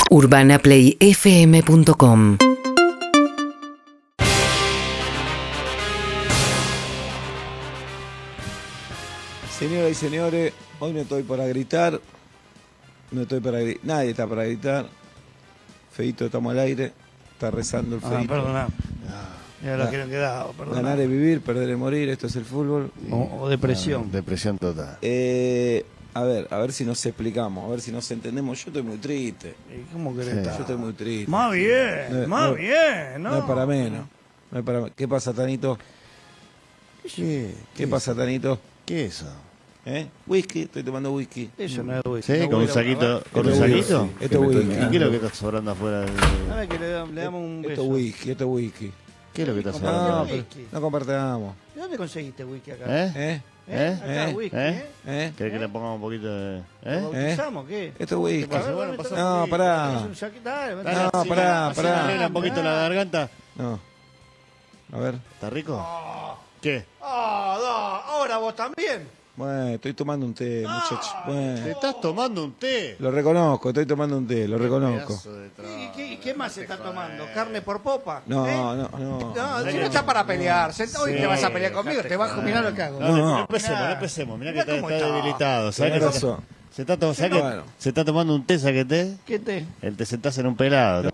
UrbanaPlayFM.com. Señoras y señores, hoy no estoy para gritar. Nadie está para gritar. Feito, estamos al aire. Está rezando el Feito. Perdona. Ya lo que no quedaba, perdona. Ganar es vivir, perder es morir. Esto es el fútbol. O depresión. Depresión total. A ver si nos explicamos, a ver si nos entendemos. Yo estoy muy triste. ¿Cómo querés Yo estar? estoy muy triste. Más bien, ¿no? No es para menos. No es para menos. ¿Qué pasa, Tanito? ¿Qué pasa, Tanito? ¿Qué es eso? Whisky, estoy tomando whisky. Eso no es whisky. ¿Sí? No ¿Con un voy a saquito? grabar. ¿Con un Esto es saquito? whisky. Esto es whisky. ¿Y qué es lo que está sobrando afuera? A ver que le damos un beso. Esto es whisky, esto es whisky. ¿Qué es lo que está No, sobrando? pero no compartamos. ¿De dónde conseguiste whisky acá? ¿Eh? Acá whisky, ¿Querés que le pongamos un poquito de...? ¿Lo bautizamos qué? Esto es whisky. pasa? Bueno, pasa un No, pará. Es un saquito, dale, No, dale. pará. Arregla un poquito la garganta. No. A ver. ¿Está rico? ¿Qué? Ahora vos también. Bueno, estoy tomando un té, muchachos. Te Bueno, estás tomando un té. lo reconozco, estoy tomando un té, lo reconozco. Pedazo de trabajo. ¿Qué más se está tomando? ¿Carne por popa? No, ¿Eh? no. No, si no está para pelear. Hoy te vas a pelear conmigo, te bajo, mirá lo que hago. No empecemos. Mirá que Mirá cómo está está. debilitado. ¿Sabés Tenés que razón. se está tomando un té, ¿sabés qué té? ¿Qué te? El te sentás en un pelado.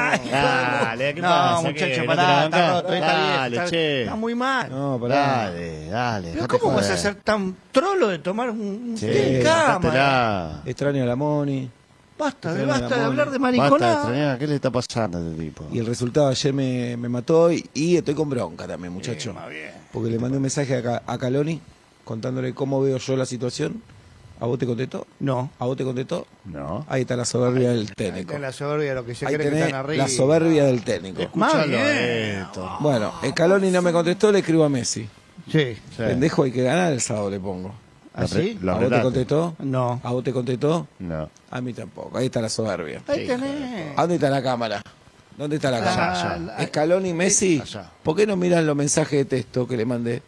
Dale, ¿qué No, pasa? muchacho, ¿Qué? ¿No te pará, la está bancás? roto, está bien, Dale, está- che. Está muy mal. No, pará. Dale. Pero dejate ¿cómo vas a joder. ser tan trolo de tomar un Sí, té en cámara? sacátela. Extraño a la Moni. Basta Extraño de la hablar de Basta de mariconada. extrañar. ¿Qué le está pasando a este tipo? Y el resultado ayer me mató y estoy con bronca también, muchacho. Más bien. Porque le mandé un mensaje a Caloni contándole cómo veo yo la situación. ¿A vos te contestó? No. ¿A vos te contestó? No. Ahí está la soberbia del Ahí técnico. está la soberbia, lo que se Ahí cree que tenés están arriba. la soberbia del técnico. Más Escuchalo bien. esto. Bueno, el Caloni no me contestó, le escribo a Messi. Sí. Sí. Pendejo, hay que ganar el sábado, le pongo. ¿Así? Lo ¿A vos te apretaste. contestó? No. ¿A vos te contestó? No. A mí tampoco. Ahí está la soberbia. Ahí tenés. ¿A dónde está la cámara? ¿Dónde está la cámara? allá. Scaloni y Messi. Allá. ¿Por qué no miran los mensajes de texto que le mandé?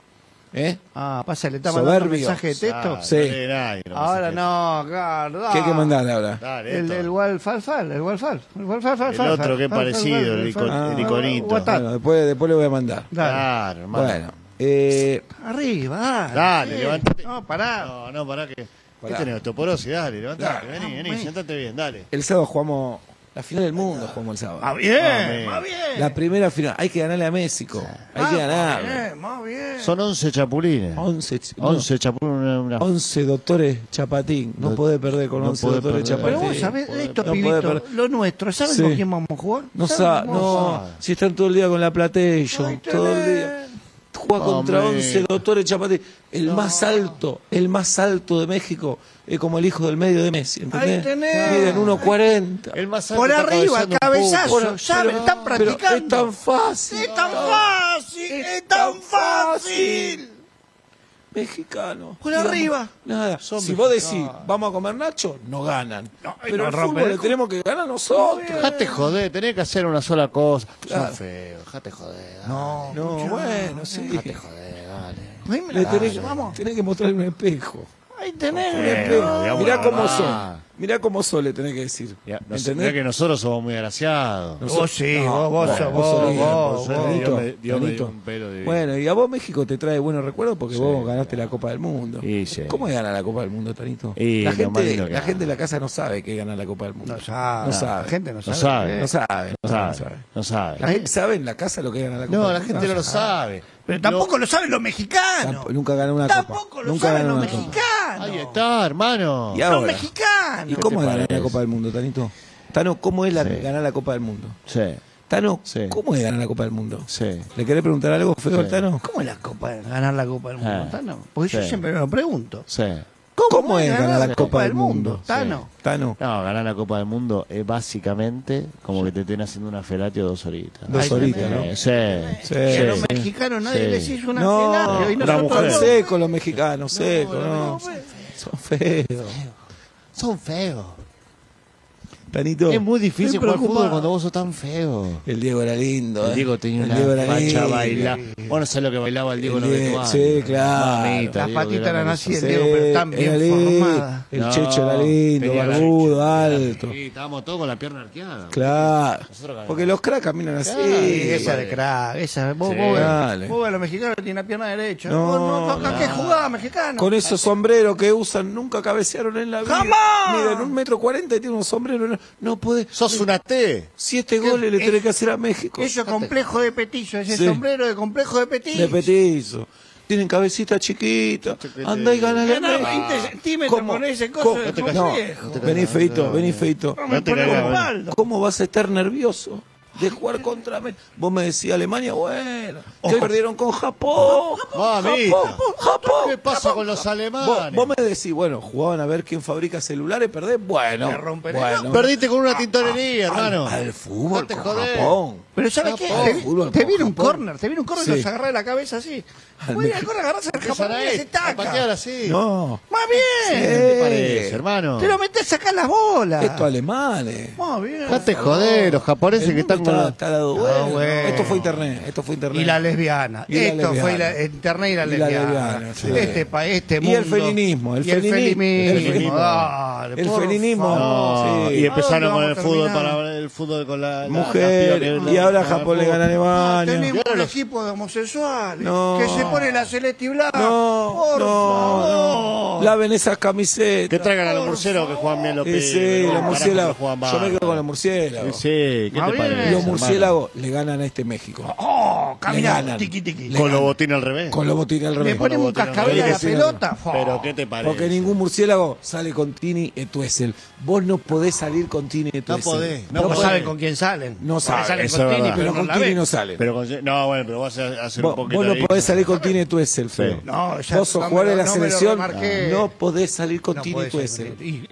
Pasa, le está mandando un Soberbio. mensaje de texto. Sí. Ahora no, claro. ¿Qué hay que mandar ahora? Dale, El esto. del Walfalfal, el Walfal. El otro que es parecido, el iconito. Bueno, después le voy a mandar. Claro, hermano. Bueno, Arriba, Dale, levántate. No, pará. No, pará que... Pará. ¿Qué tenés? Osteoporosis, dale, levantate. Dale. Vení, sentate bien, dale. el sábado jugamos la final del mundo, jugamos el sábado. Más bien, Amén. más bien. La primera final. Hay que ganarle a México. Hay que ganarle. Más bien. Son 11 chapulines. 11 chapulines. 11 doctores Chapatín. No podés perder con no 11 podés doctores perder. Pero Chapatín. vos sabés, estos No podés pibitos, perder. lo nuestro, ¿saben Sí. con quién vamos a jugar? No, ¿Saben? no, si están todo el día con la PlayStation, Ahí todo el tenés. día. Juega contra Hombre. 11 doctores Chapatín. El más alto de México es como el hijo del medio de Messi, ¿entendés? Ahí tenés. Miden 1.40. El más alto Por está arriba, cabeceando un cabezazo, pucho. ¿saben? Están Pero practicando. es tan fácil. Es tan fácil, es tan fácil. Mexicano. Por Digamos, arriba. Nada. Son Si vos decís, mexicanos. vamos a comer nacho, no ganan. No, Pero no el rompen fútbol el le tenemos que ganar nosotros. Dejate joder, tenés que hacer una sola cosa. Claro. Son feos, dejate joder. Dale. No, bueno, sí. Dejate joder, dale. Le tenés, Vamos. tenés que mostrarle un espejo. Ahí tenés. digamos Mirá la cómo verdad. son. Mirá cómo son, le tenés que decir. Ya, ¿Entendés? mirá que nosotros somos muy agraciados. Vos sí, No, vos bueno, sos, vos sos vos, lindo, vos, vos sos vos. lindo. Dios me Tanito. dio un pelo de... Bueno, y a vos México te trae buenos recuerdos porque vos ganaste la Copa del Mundo. Y sí. ¿Cómo es ganar la Copa del Mundo, Tanito? Y la lo gente, más lindo que la hay. gente de la casa no sabe que es ganar la Copa del Mundo. No sabe. No sabe. La gente no sabe. sabe. No sabe. No sabe, no sabe. ¿La gente sabe en la casa lo que es ganar la Copa No, del la Mundo? gente no lo sabe. Pero tampoco lo saben los mexicanos. Nunca ganó una Copa. Tampoco lo Nunca saben ganó los una Copa. mexicanos. Ahí está, hermano. Y Los ahora, mexicanos. ¿y cómo te es ganar la parece? Copa del Mundo, Tanito? Tano, ¿cómo es Sí. ganar la Copa del Mundo? Sí, Tano, Sí. ¿cómo es ganar la Copa del Mundo? sí. ¿Le querés preguntar algo feo al Sí. Tano? ¿Cómo es la Copa, ganar la Copa del Mundo, Ah, Tano? Porque yo sí. siempre me lo pregunto. Sí. ¿Cómo es ganar la Copa del Mundo? Tano? Tano, No, ganar la Copa del Mundo es básicamente como que te estén haciendo una felatio 2 horitas. 2 horitas, ¿no? Sí. Sí. Que a los Sí. mexicanos nadie Sí. les hizo una No, felatio, y una nosotros mujer. son no. secos los mexicanos, secos, no. Son feos. Son feos. Tanito, Es muy difícil Estoy jugar preocupado. fútbol cuando vos sos tan feo. el Diego era lindo, El Diego tenía El una Diego era facha lindo. baila. Bueno, sé lo que bailaba el Diego El en los Diego, vestuarios. sí, claro. Mamita, Las Diego, patitas que eran era así, el Sí, Diego, pero tan era bien lindo. formadas. El Checho era lindo, tenía la- barbudo, alto. Sí, estábamos todos con la pierna arqueada. Claro. Nosotros Porque los cracks caminan así. Esa de crack, esa. Vos dale. ves, los mexicanos tienen la pierna derecha. No, Vos no, ¿qué jugás, mexicano? Con esos sombreros que usan, nunca cabecearon en la vida. ¡Jamás! Miden 1,40 m y tienen un sombrero. No puede. Sos una T. 7 goles le tenés que hacer a México. Eso es complejo de petizo, ese Sí. sombrero de complejo de petizo. De petizo. Tienen cabecita chiquita. Anda y ganale a Ganá México. 20 centímetros con ese coso de No, complejo. vení feito, vení feito. No me te pone caigas, el espalda. ¿Cómo vas a estar nervioso de jugar contra México? Vos me decías Alemania, bueno, que perdieron con Japón. Mamita. Japón. ¿Qué pasa con los alemanes? Vos me decís, bueno, jugaban a ver quién fabrica celulares, perdés. Bueno, Me rompen el bueno. Perdiste con una tintorería, hermano. Al fútbol, No te con jodés. Japón. Pero ¿sabes qué? Japón, fútbol Te con viene un Japón. córner, y Sí. los agarrás de la cabeza así. Voy al córner, agarrás al japonés y se A patear taca. así. No, Más bien. ¿Qué te parece, hermano? Te lo metés a sacar las bolas. estos alemanes. Más bien. Date joder, los japoneses El que mundo están con la... está dado Ah, vuelta. bueno. Esto fue internet. Y la lesbiana. Y la Esto fue lesbiana. internet y la Y la lesbiana. lesbiana, sí. Este Y mundo. el feminismo, el Y el feminismo. feminismo. Dale, El por feminismo. favor. No, Sí. y empezaron ¿A con dónde el vamos a fútbol terminar? para el fútbol con la Mujer, la- y ahora la- Japón le gana a Ah, Alemania. tenemos Y ahora un los- equipo de homosexuales No. que se pone la celeste y blanca. No, Por no, favor. laven esas camisetas. Que traigan a los murciélagos que juegan bien los Sí, pibes. sí, no, los carajo, murciélagos. que juegan Yo me quedo bárbaro. con los murciélagos. Sí, ¿qué Ah, te bien. parece? Los hermano? murciélagos le ganan a este México. Oh, Le camina, ganan. tiqui tiqui. Con los botines al revés. Con los botines al Le revés. ponemos un botines al cascabel a la revés. pelota. Fo. Pero ¿qué te parece? Porque ningún murciélago sale con Tini Etuesel. Vos no podés salir con Tini Etuesel. podés, No, podés. saben con quién salen. No saben, Salen eso con es Tini, verdad. Pero no con la Tini ven. no salen. Pero no, bueno, pero vas a hacer un Vos poquito no ahí. podés salir con Tini Etuesel, feo. No, ya Vos sos no me jugador de lo- la no me lo selección. remarqué. No podés salir con No Tini puede ser. Etuesel.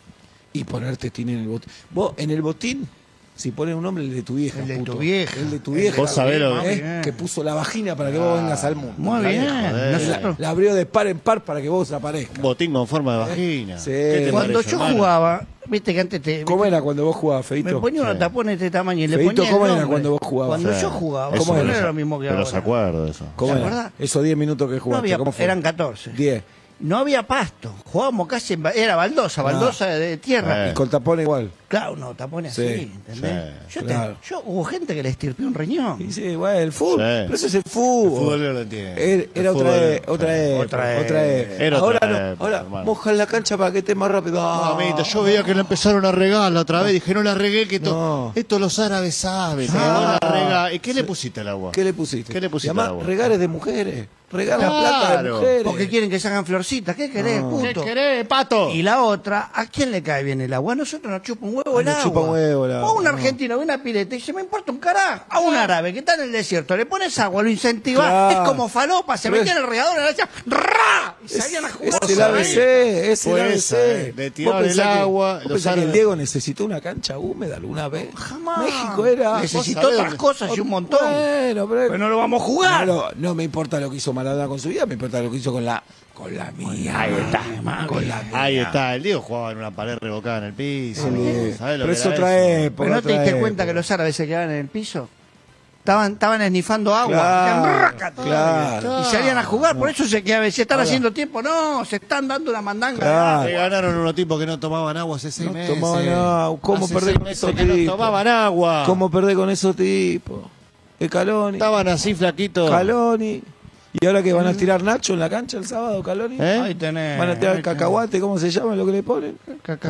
Y ponerte Tini en el botín. Vos en el botín, si pones un nombre, el de tu vieja. El de puto. tu vieja. El de tu vieja. Vos sabés lo que- bien. Que puso la vagina para que vos vengas al mundo. Muy La bien. vieja. Nosotros- La abrió de par en par para que vos aparezcas. Botín con forma de vagina. Sí. ¿Qué te Cuando parece, yo hermano? jugaba, viste que antes te. ¿Cómo era cuando vos jugabas, Me Feito? ponía unos Sí. tapones de este tamaño y le Feito, ponía el ¿cómo era nombre. cuando vos jugabas? Cuando Sí. yo jugaba, Eso eso no me era los- lo mismo que me ahora. los acuerdo de eso. ¿Cómo ¿Se era? acuerda? Esos 10 minutos que No jugaste, había, ¿cómo fue? eran 14. 10. No había pasto. Jugábamos casi en, era baldosa de tierra. Sí. Y con tapón igual. Claro, no, tapones Sí, así, ¿entendés? sí, claro. Hubo gente que le estirpió un riñón. Y sí, bueno, el fútbol. Sí. Pero eso es el El fútbol. fútbol no lo entiende. Era El otra fútbol- época, otra época. Era Ahora otra no, época, ahora hermano. mojan la cancha para que esté más rápido. Mamita, yo veía que la empezaron a regar la otra vez. Dije, no la regué, que No. esto los árabes saben. que Ah. no la regá. ¿Y qué le pusiste al agua? ¿Qué le pusiste? ¿Qué le pusiste Y además, al agua? regares de mujeres. Regar la plata de Claro. mujeres. Porque quieren que se hagan florcitas. ¿Qué querés, ¿Qué puto? querés, pato? Y la otra, ¿a quién le cae bien el agua? A nosotros nos chupa un huevo el nos agua. chupa un huevo el agua, O un no. argentino ve una pileta y dice, me importa un carajo. A un árabe que está en el desierto, le pones agua, lo incentivas, Claro. es como falopa, se Pero metía en el regador y le hacía ¡ra! Y salían a jugar. Es el ABC, es el Fue ABC. esa, de ¿Vos tirar el pensás que- agua, vos los pensás que el árabes- Diego necesitó una cancha húmeda alguna vez? Jamás. México era... Necesitó sabés otras dónde- cosas y un montón. Bueno, pero Pero no lo vamos a jugar. no me importa lo que hizo Maradona con su vida, me importa lo que hizo con la mía. Ahí está, con la mía. Ahí está, el Diego jugaba en una pared revocada en el piso. ¿Sabés lo Pero que es era otra eso? época. ¿Pero no te otra diste cuenta época. que los árabes se quedaban en el piso? Estaban esnifando agua. Claro, Hacían rácata. claro. Y salían a jugar, por eso se quedaban. Si están haciendo tiempo, no, se están dando una mandanga. Claro. Le ganaron unos tipos que no tomaban agua hace 6 No meses. tomaban agua. ¿Cómo Hace perdés 6 con meses esos que no tipos? tomaban agua? ¿Cómo perdés con esos tipos? Caloni. Estaban así flaquitos. Caloni. ¿Y ahora que van a tirar Nacho en la cancha el sábado, Caloni? ¿Eh? Ahí tenés. ¿Van a tirar ahí tenés. cacahuate? ¿Cómo se llama lo que le ponen?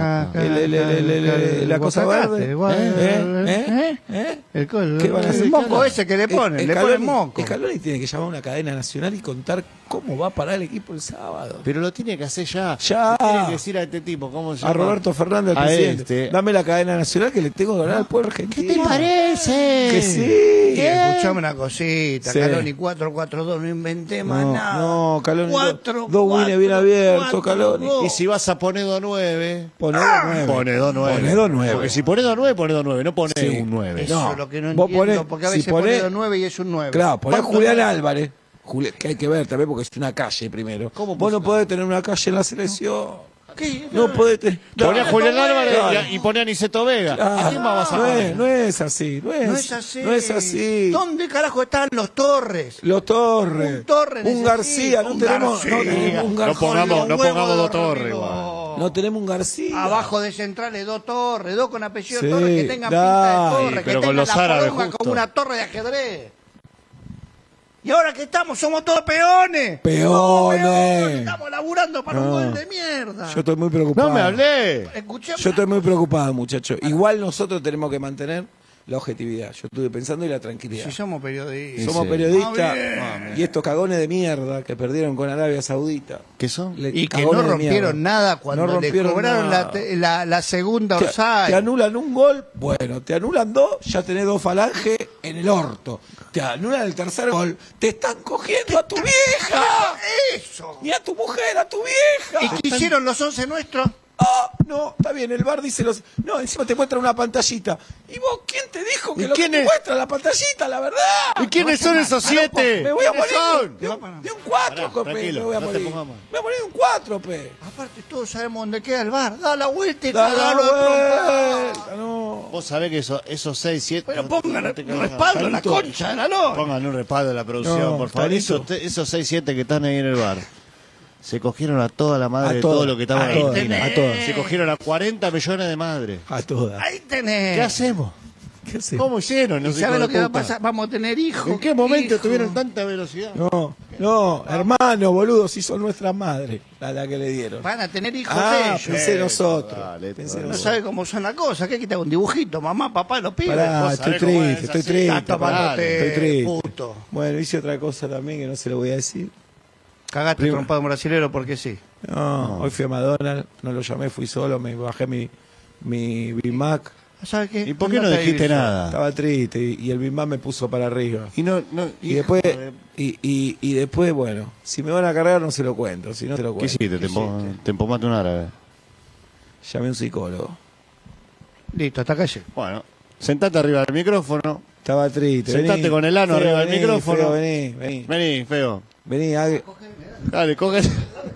La cosa guacacate, verde. ¿Eh? ¿Qué van a hacer? El moco ese que le ponen, le ponen moco. Scaloni tiene que llamar a una cadena nacional y contar cómo va a parar el equipo el sábado. Pero lo tiene que hacer ya. Ya. Le tiene que decir a este tipo, ¿cómo se llama? A Roberto Fernández, al A presidente. este. Dame la cadena nacional que le tengo que hablar al pueblo argentino. ¿Qué te parece? Que sí. Y escuchame una cosita, Sí. Caloni 4-4-2, no inventé más No, nada. no, Caloni, 4, dos winners bien abiertos, Caloni. Y si vas a poner 2-9, Poné 2-9. pone 2-9. Poné 2-9. Porque si pones 2-9, pones 2-9, no pones Sí. un 9. Eso No, es lo que no vos entiendo, ponés- porque a si veces ponés- pone 2 9 y es un 9. Claro, poné a ¿Cuánto Julián vale? Álvarez. Que hay que ver también porque es una calle primero. ¿Cómo Vos no puso? podés tener una calle en la selección. ¿Qué? No podés tener. Poné a Julián Álvarez Claro. y poné a Niceto Vega. Claro. ¿A quién más vas a no, poner? no es así, no es, No es así. No es así. ¿Dónde carajo están los Torres? Los Torres. Un Torres Un necesita, García, no un tenemos, García. no tenemos un No García. pongamos Con los dos huevos torres, de igual. arriba. No tenemos un García. Abajo de Centrales 2 torres, 2 con apellido Sí, Torres, que tengan pinta dale. de torre, Sí, que pero con tengan los la árabes poronga justo. como una torre de ajedrez. Y ahora que estamos, somos todos peones. Peones. Somos peones, estamos laburando para un No. gol de mierda. Yo estoy muy preocupado. No me hablé. Escuchame. Yo estoy muy preocupado, muchachos. Igual nosotros tenemos que mantener la objetividad. Yo estuve pensando y la tranquilidad. Si somos periodistas. Somos Sí. periodistas Ah, y estos cagones de mierda que perdieron con Arabia Saudita. ¿Qué son? Y que Cagones no de rompieron mierda. nada cuando No le rompieron cobraron nada. la segunda Te offside. anulan un gol, bueno, te anulan dos, ya tenés 2 falanges en el orto. Te anulan el tercer gol, te están cogiendo a tu vieja. Eso. Ni a tu mujer, a tu vieja. ¿Y qué hicieron los 11 nuestros? Ah, no, está bien, el bar dice los... No, encima te muestra una pantallita. ¿Y vos quién te dijo que ¿Y lo que quién te es? muestra la pantallita, la verdad? ¿Y quiénes son esos 7? Me voy a ¿Quiénes morir son? de un 4, Pará, pe, tranquilo, me voy a no te morir. pongas mal. Me voy a morir de un 4, pe. Aparte, todos sabemos dónde queda el bar. Da la vuelta y Da la cagalo de trompada. vuelta, no. Vos sabés que esos 6, 7... Pero pongan un respaldo en la concha de la lora. Pongan un respaldo en la producción, No, por favor. Tanito. Esos 6, 7 que están ahí en el bar. Se cogieron a toda la madre A de todas, todo lo que estaba a en todas, Argentina. a todas. Se cogieron a 40 millones de madres. A todas. Ahí tenés. ¿Qué hacemos? ¿Qué hacemos? ¿Cómo hicieron? ¿Y esos sabes hijos lo de que va a puta? pasar? Vamos a tener hijos. ¿En qué momento hijos. tuvieron tanta velocidad? No, hermano, boludo, si son nuestras madres la que le dieron. Van a tener hijos Ah, ellos. pensé nosotros. dale, Pensé dale. No nosotros. sabe cómo son las cosas. ¿Qué quita un dibujito? Mamá, papá, los pibes. Pará, vos estoy sabés cómo es triste, estoy así. triste. Está tomándote, Estoy triste. puto. Bueno, hice otra cosa también que no se lo voy a decir. Cagaste Primo. trompado un brasilero porque sí. No, hoy fui a McDonald's, no lo llamé, fui solo, me bajé mi Big Mac. ¿Sabes qué? ¿Y por qué no Andate a dijiste vivir nada? Estaba triste y el Big Mac me puso para arriba. Y no, Y después, y después, bueno, si me van a cargar no se lo cuento, si no se lo ¿Qué cuento. hiciste? Te empomaste un árabe. Llamé a un psicólogo. Listo, hasta acá llego. Bueno, sentate arriba del micrófono. Estaba triste. Sentate vení. con el ano Feo, arriba del vení, micrófono. Feo, vení. Vení, feo. Vení, Dale, cógete.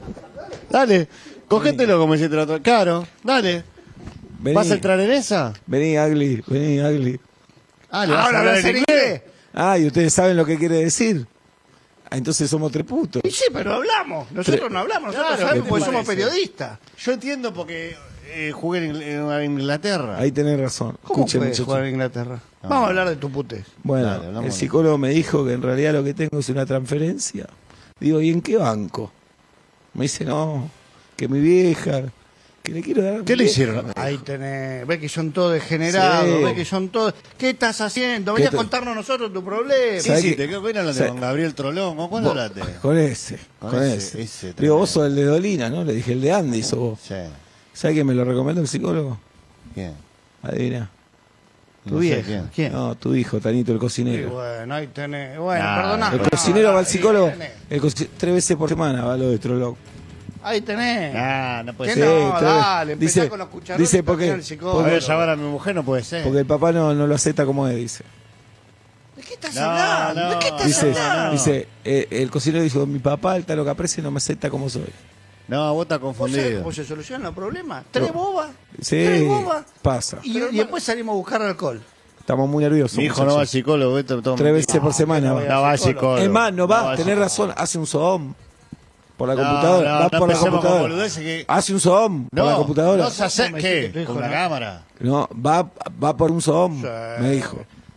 Dale, cógetelo como hiciste la otra. Claro, dale. vení. ¿Vas a entrar en esa? Vení, Ugly, vení, Ugly. Ah, ¿le vas a ¿Ahora hablar hablas en en inglés? inglés? Ah, ¿y ustedes saben lo que quiere decir? Ah, entonces somos tres putos. Y sí, pero hablamos. Nosotros no hablamos, nosotros Claro, sabemos ¿qué te porque somos parece? periodistas. Yo entiendo porque jugué en Inglaterra. Ahí tenés razón. ¿Cómo Escuchen, puedes muchachos. jugar en Inglaterra? No. Vamos a hablar de tu putés. Bueno, Dale, hablamos el de- psicólogo me dijo que en realidad lo que tengo es una transferencia. Digo, ¿y en qué banco? Me dice, no, que mi vieja, que le quiero dar a mi ¿Qué le vieja. hicieron? Ahí tenés, ves que son todos degenerados, Sí. ves que son todos... ¿Qué estás haciendo? ¿Qué Venía a te- contarnos nosotros tu problema. ¿Qué ¿Sabés hiciste? qué? ¿Qué hablaste ¿Sabés? con Gabriel Trolón? ¿Con cuándo Vos- hablaste? Con ese, Con con ese, ese. ese Digo, vos tremendo. sos el de Dolina, ¿no? Le dije, el de Andy, sos vos. Sí. ¿Sabés que me lo recomendó el psicólogo? ¿Quién? Adivina. Tu No sé vieja. quién. ¿Quién? No, tu hijo, Tanito, el Y cocinero. bueno, ahí tenés. Bueno, Nah, perdoná. El no, cocinero va al psicólogo. Ahí tenés. 3 veces por semana va lo de Trolón. Ahí tenés. Ah, no puede ¿Qué ser. no? tres- Dale, empezá dice- con los cucharones dice y porque- terminá el psicólogo. A ver, llamar a mi mujer no puede ser. Porque el papá no lo acepta como es, dice. ¿De qué estás No, hablando? no, ¿De qué estás Dice, hablando? dice el cocinero dice, mi papá, el talo caprese, no me acepta como soy. No, vos estás ¿Vos sabés confundido. cómo se solucionan los problemas? Tres bobas. Sí, Tres bobas. pasa. Y después salimos a buscar alcohol. Estamos muy nerviosos. Mi hijo no va al muchachos. psicólogo. Esto, todo 3 mentira. veces por semana. no va. voy No va al psicólogo. Es más, no va, al tenés psicólogo. razón, hace un Zoom. Por la No, computadora, no, va no por la empecemos con computadora. boludeces que- Hace un Zoom por la computadora. No se acerque Tu hijo con la no. cámara. No, va por un Zoom, Sí. me dijo.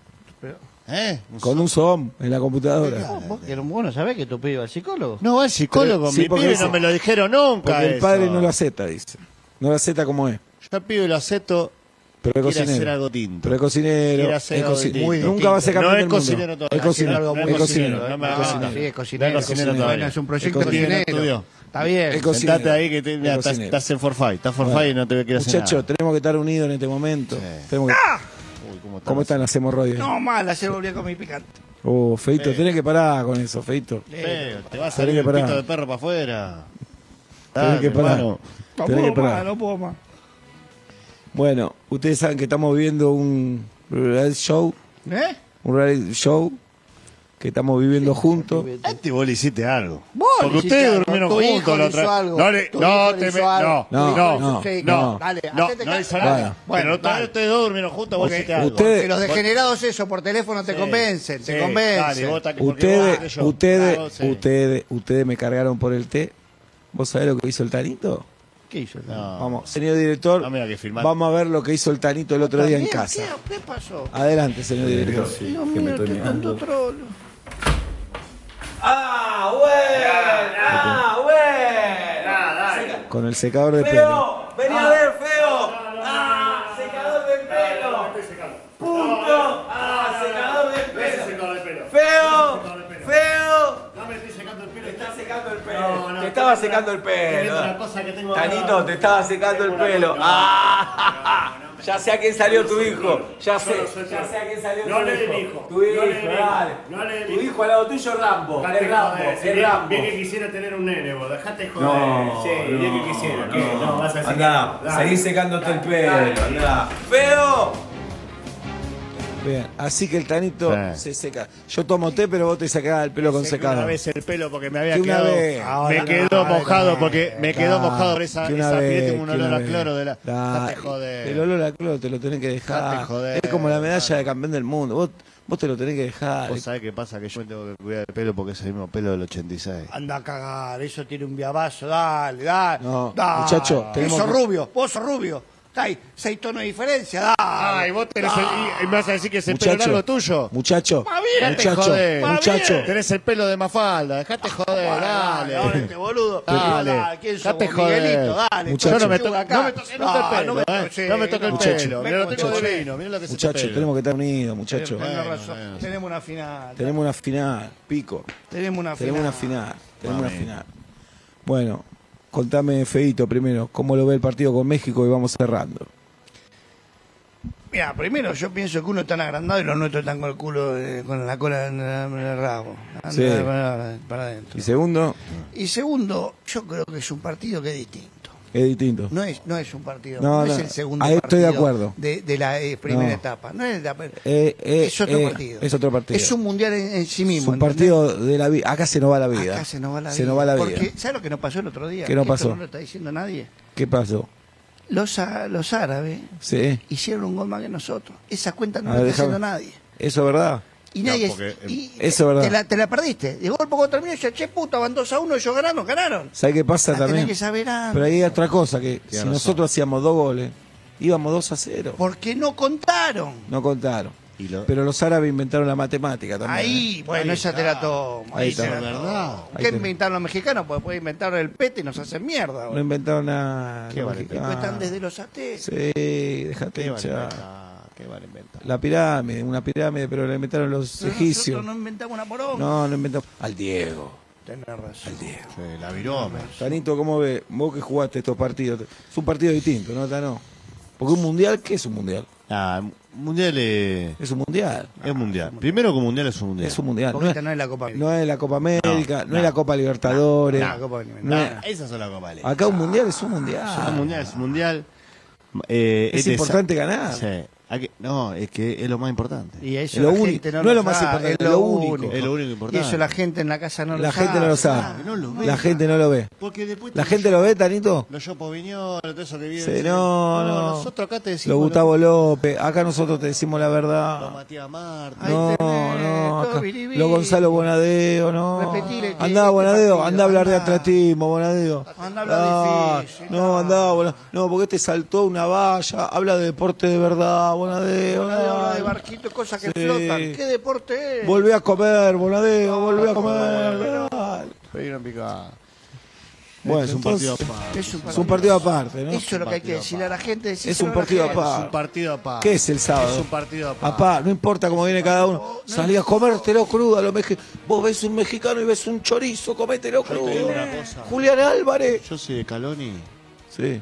¿Eh? Con un Zoom en la computadora. ¿Vos que vos no sabés que tu pibe va al psicólogo? No va al psicólogo. Sí, Mi porque pibe eso- no me lo dijeron nunca. Porque el eso. padre no lo acepta, dice. No lo acepta como es. Yo al pibe lo acepto. Pero es Quiere hacer cocinero. algo tinto. Pero es cocinero. Quiere hacer es algo coci- distinto. Muy Nunca va a ser distinto. campeón No es del mundo. cocinero todavía. Es cocinero. Algo muy Es cocinero. cocinero, no me Es hagas- cocinero. Sí, es cocinero. No es cocinero Bueno, todavía. es un proyecto Es cocinero, cocinero. estudió. Está bien. Es cocinero. Sentate ahí que Es cocinero. estás en forfait. Estás forfait Bueno, y no te voy a querer hacer Muchachos, nada. tenemos que estar unidos en este momento. Sí. Tenemos que- Uy, ¿Cómo están las hemorroides? No, mal, hacer volver con mi picante. Feito, tenés que parar con eso, Feito. Feo, te va a Tenés salir que el parar. pito de perro para afuera. Tenés que parar. hermano. No Tenés que puedo parar. más, no puedo más. Bueno, ustedes saben que estamos viviendo un reality show, ¿Eh? que estamos viviendo juntos. Este vos le hiciste algo. Vos le Porque hiciste ustedes algo, durmieron tu hijo juntos le la hizo otra. algo, No, le, tu no, hijo le te hizo me, algo, no, tu hijo no, sí, no, dale, no, hacete no caso. hizo Bueno, nada. Pero todavía ustedes dos durmieron juntos, vos Porque hiciste algo. ustedes- Que los degenerados eso por teléfono te Sí, convencen, te sí, convencen. dale, vos estás- porque vos, que yo. Claro, sí. Ustedes me cargaron por el té. ¿Vos sabés lo que hizo el Tanito? ¿Qué hizo? No. Vamos, señor director, No me da que filmar. vamos a ver lo que hizo el Tanito el otro día en También, casa. ¿Qué pasó? Adelante, señor director. Dios mío, este tanto trolo. ¡Ah, bueno! Con el secador de pelo. ¡Vení a ver, feo! ¡Ah! ¡Secador de pelo! ¡Punto! ¡Ah! ¡Secador de pelo! ¡Feo! ¡Feo! No me estoy secando el pelo. Te está secando el pelo. No, Te estaba secando el pelo. Tanito, te estaba secando el pelo. ¡Ah! Ya sé a quién salió tu hijo. Ya sé a quién salió No tu le den hijo. hijo. Tu hijo, dale. Tu hijo al lado tuyo es Rambo. Es Rambo. Es Rambo. Bien que quisiera tener un nene, vos. Dejate joder. No, sí, bien que quisiera. ¿Qué? No, vas a decir Andá, que no. Dale. seguí secándote el pelo. Andá. ¡Feo! Bien, así que el Tanito Sí. se seca. Yo tomo té, pero vos te sacás el pelo con Una secador. vez el pelo porque me había Que una quedado. vez. Me quedó mojado porque me quedó Claro, mojado por esa que una pileta. vez, Tengo un que olor una a vez. cloro de la. Dale. Dejate joder. El olor a cloro te lo tenés que dejar. Dejate joder. Es como la medalla de campeón del mundo. Vos te lo tenés que dejar. Vos sabés qué pasa, que yo me tengo que cuidar el pelo porque es el mismo pelo del 86. Anda a cagar, eso tiene un viabazo, dale. No, dale. muchacho, tenemos Vos sos que- rubio, vos sos rubio. Hay 6 tonos de diferencia, dale. Ay, vos tenés y me vas a decir que es el pelo Muchacho, largo tuyo. Muchacho, bien. muchacho, Joder. muchacho. Tenés el pelo de Mafalda, dejate joder, dale. Ahora este boludo. Dale. ¿Quién sos Date vos, joder. Miguelito? Dale. Muchacho. Yo no me Chuga toco acá. no me toqué nunca el pelo, no me ¿eh? toques, No me toqué el muchacho. pelo. Mirá lo que tengo Muchacho. de vino, mirá lo que se Muchacho, te pelo. tenemos que estar unidos, muchacho. Tenés Bueno, razón. bueno. Tenemos una final. Tenemos una final, pico. Tenemos una final. Tenemos una final. Tenemos una Mami. final. Bueno, contame, Feito, primero, ¿cómo lo ve el partido con México? Y vamos cerrando. Mira, primero yo pienso que uno es tan agrandado y los nuestros están con el culo, con la cola en el rabo. Sí. Para adentro. Y segundo, Y segundo, yo creo que es un partido que es distinto. es distinto. No es un partido, No, no, es no, el segundo ahí partido estoy de acuerdo. de la primera No. etapa. No es, es otro partido. Es otro partido. Es un mundial en sí Es mismo. un ¿entendés? partido de la vida. Acá se nos va la vida. Acá se nos va la vida. Se nos va la vida. Porque, ¿sabes lo que nos pasó el otro día? ¿Qué nos Que esto pasó? no lo está diciendo nadie. ¿Qué pasó? Los árabes Sí. hicieron un gol más que nosotros. Esa cuenta no A la ver, está haciendo déjame. nadie. ¿Eso es verdad? Y No, nadie. porque, y eso es verdad. te la perdiste. De golpe cuando terminó, ya, che puta, van 2-1, ellos ganaron. ¿Sabes qué pasa La también? tenés que saber antes. Pero ahí hay otra cosa, que si razón. nosotros hacíamos 2 goles, íbamos 2-0. Porque no contaron. No contaron. Y lo- Pero los árabes inventaron la matemática también. Ahí, bueno, esa te la tomo. Ahí te está. la tomo. ¿Verdad? Ahí ¿Qué tenés. inventaron los mexicanos? Pues pueden inventar el pete y nos hacen mierda. No boludo. inventaron nada. Qué los vale, mexicanos. Después están desde los ateos. Sí, déjate ¿Qué vale hinchar. inventar? ¿Qué vale inventar? La pirámide, una pirámide, pero la inventaron los Pero egipcios. nosotros no inventamos una poronga. No, no inventamos. Al Diego. Tenés razón. Al Diego. Sí, la virome. Tanito, ¿cómo ves? Vos que jugaste estos partidos. Es un partido distinto, ¿no, Tano? Porque un mundial, ¿qué es un mundial? Ah, mundial Es un mundial. es mundial. Primero que mundial es un mundial. Es un mundial. Porque No esta es, no es la Copa no es la Copa América, no, no, es la Copa Libertadores. no, Copa América. no es- Esa es la Copa League. acá un mundial es un mundial. Un mundial es un mundial. Es importante ganar. Sí. No, es que es lo más importante. Y eso Es lo la único. gente No no es lo lo más sabe, importante, es lo único. Es lo único Y importante. eso la gente en la casa no lo La sabe. gente no lo sabe. no lo ve. La gente no lo ve. Porque después ¿La gente lo ve, Tanito? Los Yopo Viñoles, todo eso que viene. Sí, no. Nosotros acá te Los decimos. Gustavo López. Acá nosotros te decimos la Los verdad. Matías Marta. Ahí No, tenés, no. todo acá- biribiri. Los Gonzalo Bonadeo, no. Repetile que Andá, este Bonadeo. partido, Andá a hablar de andá. atletismo, Bonadeo. Andá a hablar difícil, No, no. andá, Bonadeo. No, porque este saltó una valla. Habla de deporte de verdad, Bonadeo. Habla de dale. barquito, cosas que Sí. flotan. ¿Qué deporte es? Volvé a comer, Bonadeo. Volvé a comer. dale. Pedieron picada. Bueno, es un entonces, partido aparte. Es un partido aparte, ¿no? Eso es lo que hay que partido decirle a la gente. Es un partido Es aparte. un partido aparte. ¿Qué es el sábado? Es un partido aparte. Apá, no importa cómo viene cada uno. Salí a comértelo crudo a los mexicanos. Vos ves un mexicano y ves un chorizo, comételo crudo. te digo una cosa. Julián Álvarez. Yo soy de Caloni. Sí,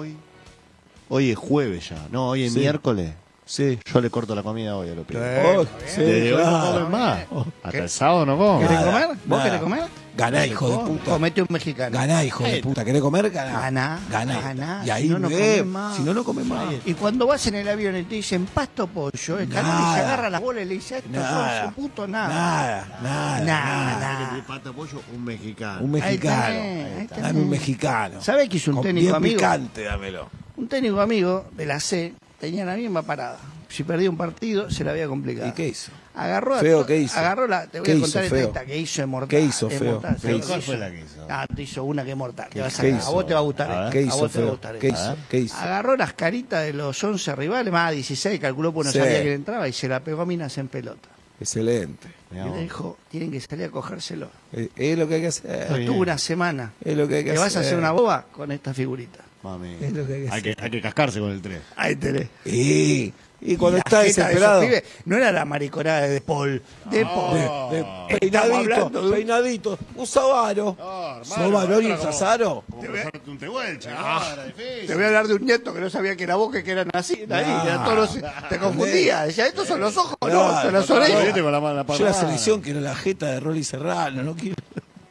Hoy es jueves ya. No, hoy es Sí. miércoles. sí. Yo le corto la comida hoy a los pibes. Oh, sí, Desde hoy no claro. comen más. Hasta el sábado no comen. ¿Querés Nada, comer? ¿Vos nada. querés comer? Ganá, hijo de puta. Comete un mexicano. Ganá, hijo de puta. ¿Querés comer? Ganá. Ganá, Ganá. ganá. Y ahí Si no, no ve. comés más. Si no, no comes más. Y cuando vas en el avión y te dicen pasto pollo, el canal Nada. se agarra las bolas y le dice, esto Nada. sos un puto nada. Nada, nada. Nada. Pata pollo, un mexicano. Un Ahí mexicano. tenés, ahí tenés. Dame un mexicano. ¿Sabés que hizo un Con técnico bien amigo? picante, dámelo. Un técnico amigo de la C tenía la misma parada. si perdía un partido, se la había complicado. ¿Y qué hizo? Agarró Feo, ¿qué hizo? te voy ¿Qué a hizo, contar feo? esta que hizo es mortal. ¿Qué hizo, es feo? mortal. ¿Qué hizo? ¿Cuál fue la que hizo? Te hizo una que es mortal. Te vas a, ¿Qué a hizo? vos te va a gustar. A ver. ¿Qué a hizo, vos te va a feo? gustar. ¿Qué esta. hizo? ¿Qué hizo? Agarró las caritas de los 11 rivales, más 16, calculó porque no Sí. sabía que le entraba, y se la pegó a Minas en pelota. Excelente. Mirá Y vos. le dijo, tienen que salir a cogérselo. Es lo que hay que hacer. Estuvo una semana. Es lo que hay que ¿Te hacer. vas a hacer una boba con esta figurita? Mami. Es lo que hay que hacer. Hay que cascarse con el 3. Ahí tenés. Y cuando la está jeta de esos desesperado. pibes, no era la mariconada de Paul. De Paul. Estamos Peinadito, hablando de un- peinadito. Usa varo. ¿Sos varón y usas aro? Como pasarte un tehuelche. Ahora, difícil. Te voy a hablar de un nieto que no sabía que era vos, que eran así. Ahí, era todos los- te confundía. Decía, estos son los ojos, no, Claro, son las claro. orejas. Viste con la mano en la Yo la palma. selección quiero la jeta de Rolly Serrano. No quiero.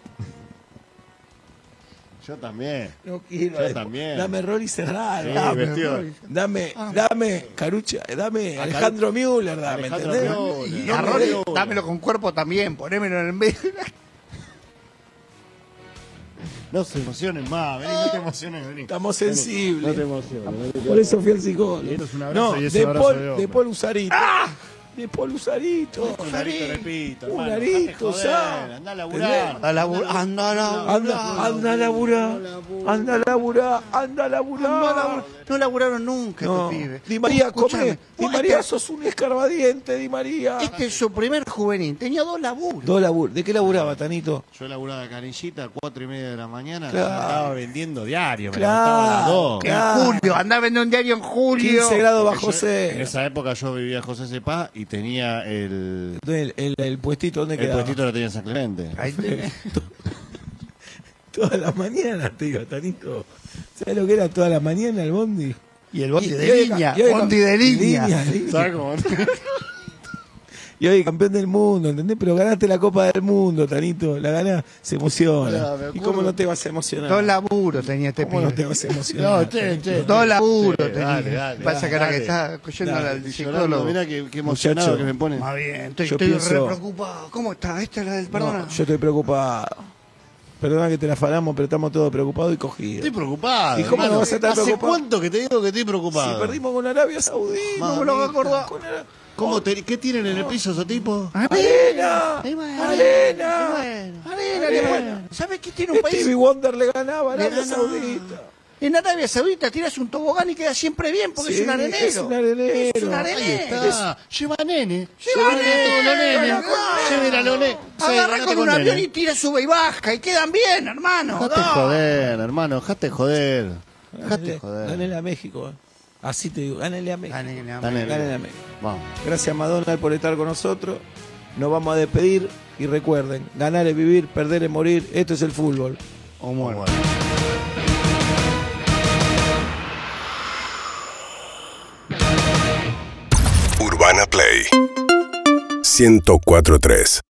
Yo también. No quiero. Yo también. Dame Rolly Serrano. Sí, Dame, vestido. dame Carucha, dame Alejandro Müller, dame, Alejandro ¿entendés? Müller. Y No a me Rolly, digo. dámelo con cuerpo también, ponémelo en el medio. No se emocionen más. Vení, no te emociones. Vení. Estamos Vení. sensibles. No te emociones. Por eso fui al psicólogo. Y esto es un abrazo No, y ese de abrazo de Paul, hombre. de Paul Usarito. De Paul Usarito. Un arito en el pito, Un hermano. arito, Dejate joder, ¿sabes? andá a laburar. Anda a laburar. Anda a laburar. Anda a laburar. Anda a laburar. No laburaron nunca No. estos pibes. Di María, Escuchame, come. Di vos María, este- sos un escarbadiente, Di María. Este es su primer juvenil. Tenía 2 laburos. Dos laburos. ¿De qué laburaba, Tanito? Yo laburaba de canillita a 4:30 de la mañana. Claro. Estaba vendiendo diario. Me Claro, levantaba a las 2. claro. En julio. Andaba vendiendo un diario en julio. 15 grados bajo En cero. esa época yo vivía en José Cepá y tenía el El puestito, ¿dónde quedaba? puestito lo tenía en San Clemente. Ahí tenés. Todas las mañanas, te digo, Tanito. ¿Sabes lo que era toda la mañana el bondi? Y el bondi Y de hoy- línea. y hoy- Bondi de línea. ¿Sabes cómo? Y hoy campeón del mundo, ¿entendés? Pero ganaste la Copa del Mundo, Tanito. La ganás, se emociona. Mirá, me ¿Y acuerdo. cómo no te vas a emocionar? 2 laburos tenía este ¿Cómo no te pibe. vas a emocionar? No, che. 2 laburos Sí, tenía. dale, Pasa que ahora que dale. está yendo Dale, al Llorando, psicólogo. mirá qué emocionado Muchacho. que me pone. Más bien, estoy Yo re pienso- preocupado. ¿Cómo está? ¿Esta es la del perdona? No, yo estoy preocupado. Perdona que te la falamos, pero estamos todos preocupados y cogidos. Estoy preocupado. ¿Y cómo hermano. no vas a estar ¿Hace preocupado? cuánto que te digo que estoy preocupado? Si perdimos con Arabia Saudita, Mamita. ¿cómo lo vas a acordar? Con ¿Qué tienen en el piso esos tipos? ¡Arena! Ahí bueno, ¡Arena! Arena, qué bueno. ¿Sabes qué tiene un país? Stevie Wonder le ganaba a Le Arabia ganaba. Saudita. En Arabia Saudita tiras un tobogán y queda siempre bien porque Sí, es un arenero. es un arenero. Es un Ahí arenero. está. Lleva nene. Lleva Lleven a nene. todos los nenes. Claro. Lleven a los nenes. Sí, Agarra ganate con un avión nene. y tira, sube y baja y quedan bien, hermano. Dejate No. joder, hermano. Dejate joder. Dejate joder. Ganele a México. Así te digo, ganele a México. Ganele a Ganele. Ganele a México. Vamos. Gracias, Madonna, por estar con nosotros. Nos vamos a despedir y recuerden, ganar es vivir, perder es morir. Esto es el fútbol. O muerto. Urbana Play 104.3